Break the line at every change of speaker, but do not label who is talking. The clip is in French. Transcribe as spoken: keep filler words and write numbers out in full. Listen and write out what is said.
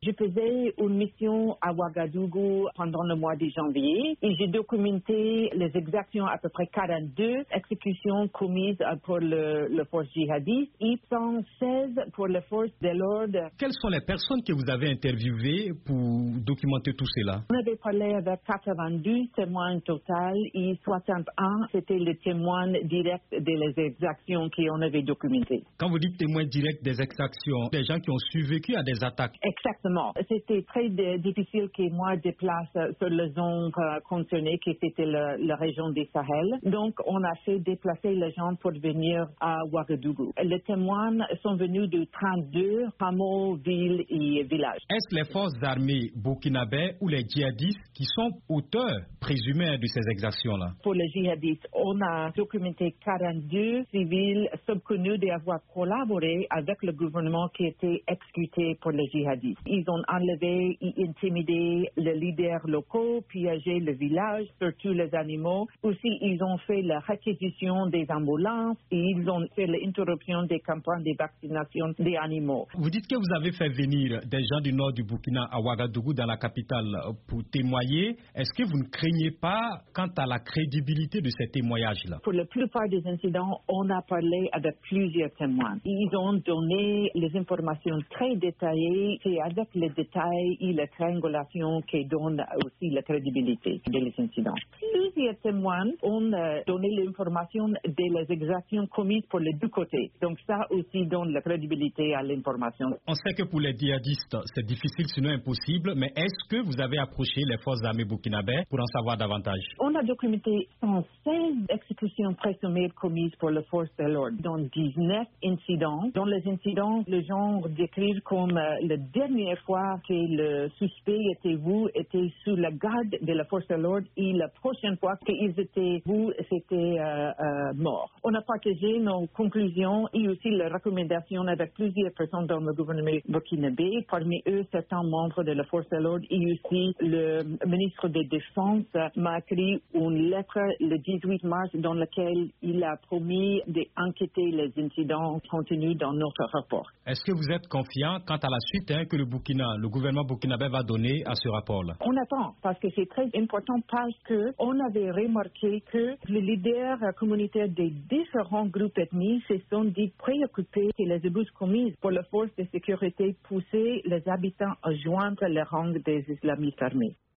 Je faisais une mission à Ouagadougou pendant le mois de janvier et j'ai documenté les exactions à peu près quarante-deux exécutions commises pour le, le force djihadiste et cent seize pour les forces de l'ordre.
Quelles sont les personnes que vous avez interviewées pour documenter tout cela?
On avait parlé avec quatre-vingt-douze témoins total et soixante et un c'était les témoins directs des exactions qu'on avait documentées.
Quand vous dites témoins directs des exactions, des gens qui ont survécu à des attaques.
Exactement. C'était très de, difficile que moi déplace sur la zone euh, concernée, qui c'était la, la région du Sahel. Donc, on a fait déplacer les gens pour venir à Ouagadougou. Les témoins sont venus de trente-deux hameaux, villes et villages.
Est-ce les forces armées burkinabè ou les djihadistes qui sont auteurs présumés de ces exactions-là?
Pour les djihadistes, on a documenté quarante-deux civils subconnus d'avoir collaboré avec le gouvernement qui était exécuté pour les djihadistes. Ils ont enlevé et intimidé les leaders locaux, piégé le village, surtout les animaux. Aussi, ils ont fait la réquisition des ambulances et ils ont fait l'interruption des campagnes de vaccination des animaux.
Vous dites que vous avez fait venir des gens du nord du Burkina à Ouagadougou, dans la capitale, pour témoigner. Est-ce que vous ne craignez pas quant à la crédibilité de ces témoignages-là?
Pour la plupart des incidents, on a parlé avec plusieurs témoins. Ils ont donné les informations très détaillées. C'est avec les détails et la triangulation qui donne aussi la crédibilité des incidents. Plusieurs témoins ont euh, donné l'information des exactions commises pour les deux côtés. Donc ça aussi donne la crédibilité à l'information.
On sait que pour les djihadistes, c'est difficile sinon impossible, mais est-ce que vous avez approché les forces armées burkinabè pour en savoir davantage?
On a documenté cent seize exécutions présumées commises pour les forces de l'ordre, dont dix-neuf incidents. Dans les incidents, les gens décrivent comme euh, la dernière fois que le suspect était vu, était sous la garde de la force de l'ordre et la prochaine fois qu'ils étaient vus, c'était euh, euh, mort. On a partagé nos conclusions et aussi les recommandations avec plusieurs personnes dans le gouvernement burkinabé, parmi eux certains membres de la force de l'ordre et aussi le ministre de la Défense m'a écrit une lettre le dix-huit mars dans laquelle il a promis d'enquêter les incidents contenus dans notre rapport.
Est-ce que vous êtes confiant quant à la suite hein, que le Burkina, le gouvernement burkinabè va donner à ce rapport-là?
On attend parce que c'est très important parce que on avait remarqué que les leaders communautaires des différents groupes ethniques se sont dit préoccupés que les abuses commises pour la force de sécurité poussaient les habitants à joindre les rangs des islamistes armés.